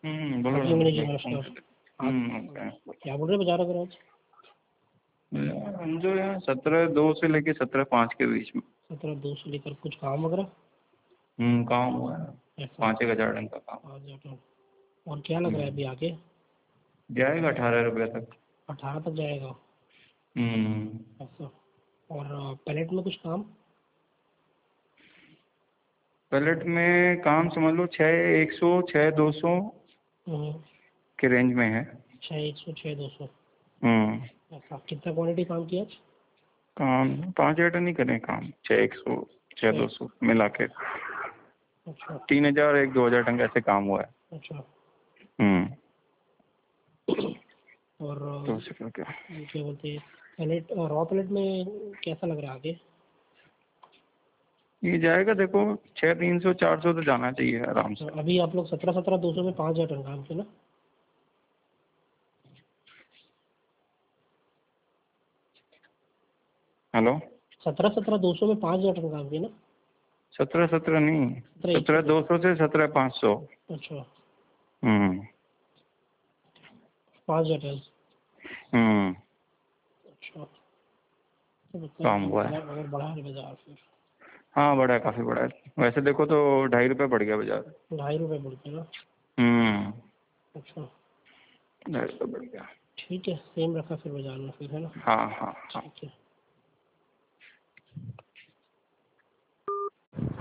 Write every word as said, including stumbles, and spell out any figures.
हम्म बोलो अगले महीने की नमस्कार। हम्म क्या बोल रहे बाजार अगर आज जो है सत्रह दो से लेके सत्रह पाँच के बीच में। सत्रह दो से लेकर कुछ काम वगैरह हम्म काम हुआ है, ऐसा पाँच एक हज़ार टन का काम। पाँच हज़ार टन। और क्या लग रहा है अभी आगे? जाएगा अठारह रुपये तक। अठारह तक जाएगा हम्म ऐसा। और पैलेट में कुछ काम? पैलेट में काम समझ लो छः एक सौ छः दो सौ के रेंज में है। छः एक सौ छः दो सौ हम्म ऐसा। कितना क्वांटिटी काम किया आज? काम पाँच हज़ार टन ही करें काम, छः एक सौ छः दो सौ मिला के। अच्छा तीन हज़ार एक दो हज़ार टन का ऐसे काम हुआ है। अच्छा। हम्म और तो उसे क्या क्या क्या बोलते हैं पैलेट रॉ पैलेट में कैसा लग रहा है आगे? ये जाएगा देखो छः तीन सौ चार सौ तो जाना चाहिए आराम तो से। अभी आप लोग सत्रह सत्रह दो सौ में पाँच हज़ार टन काम किया ना? हेलो सत्रह सत्रह दो सौ में पाँच हज़ार टन काम किया ना? सत्रह सत्रह नहीं, सत्रह एक सत्रह दो सौ से सत्रह पाँच सौ। अच्छा हम्म पाँच हज़ार टन। हम्म अच्छा तो मतलब काम हुआ बड़ा है। अगर बढ़ा है बाजार फिर हाँ बड़ा है, काफ़ी बड़ा है। वैसे देखो तो ढाई रुपये बढ़ गया बाजार। ढाई रुपये बढ़ते ना? हम्म अच्छा ढाई रुपये बढ़ गया। ठीक है सेम रखा फिर बाजार में फिर है ना? हाँ हाँ हाँ। ठीक है।